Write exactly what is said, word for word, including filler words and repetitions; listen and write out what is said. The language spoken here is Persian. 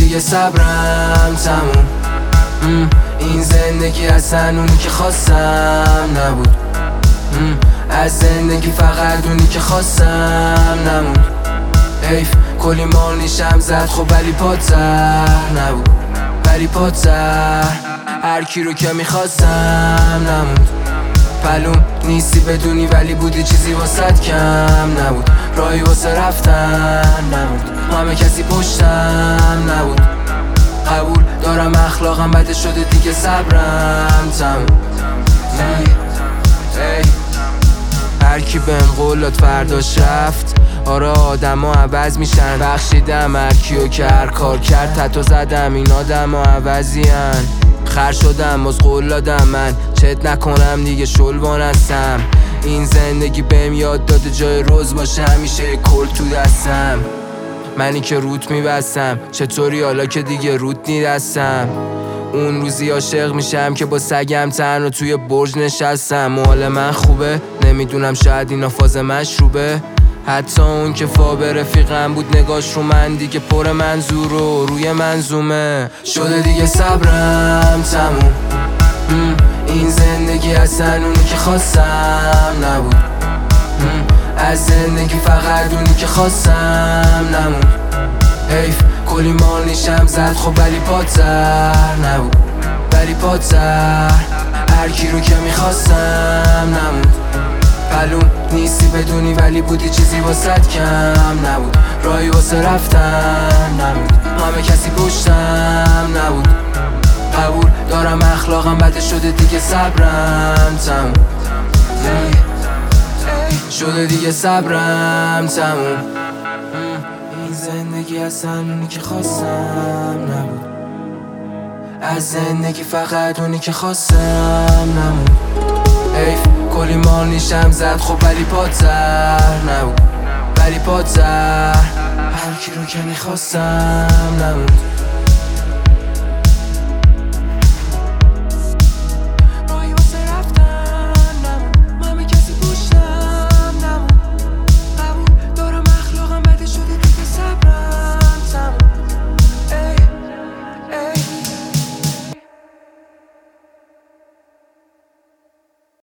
دیگه صبرم تموم. این زندگی اصلا اونی که خواستم نبود. از زندگی فقط اونی که خواستم نموند. حیف کلی مال نیشم زد خب ولی پات زهر نبود، ولی پات زهر. هر کی رو که میخواستم نموند. پلوم نیستی بدونی ولی بودی چیزی واسد کم نبود. راهی واسه رفتن نبود، همه کسی پشتم نبود. قبول دارم اخلاقم بده شده دیگه صبرم تموم. هر کی بهم قول داد فرداش رفت. آره آدم ها عوض میشن، بخشیدم هر کیو که هر کار کرد. تتو زدم این آدم ها عوضی هن. خر شدم باز قول دادم من چت نکنم دیگه شلوان هستم. این زندگی بهم یاد داده جای روز باشه همیشه کل تو دستم. منی که روت میبستم چطوری حالا که دیگه روت نیدستم. اون روزی عاشق میشم که با سگم تنها توی برج نشستم. حال من خوبه نمیدونم شاید اینا فاز مشروبه. حتی اون که فا رفیقم بود نگاش رو من دیگه پر منظور و روی منظومه شده دیگه صبرم تموم. این زندگی اصلا اونی که خواستم نبود. از زندگی فقط اونی که خواستم نموند. حیف کلی مال نیشم زد خب ولی پات زهر نبود، ولی پات زهر. هر کی رو که میخواستم نموند. پلوم نیستی بدونی ولی بودی چیزی واسد کم نبود. راهی واسه رفتن نبود، همه کسی پشتم نبود. قبول دارم اخلاقم بده شده دیگه صبرم تموم. شده دیگه صبرم تموم. این زندگی اصلا اونی که خواستم نبود. از زندگی فقط اونی که خواستم نموند. حیف کلی مال نیشم زد خب ولی پات زهر نبود، ولی پات زهر. هر کی رو که میخواستم نموند.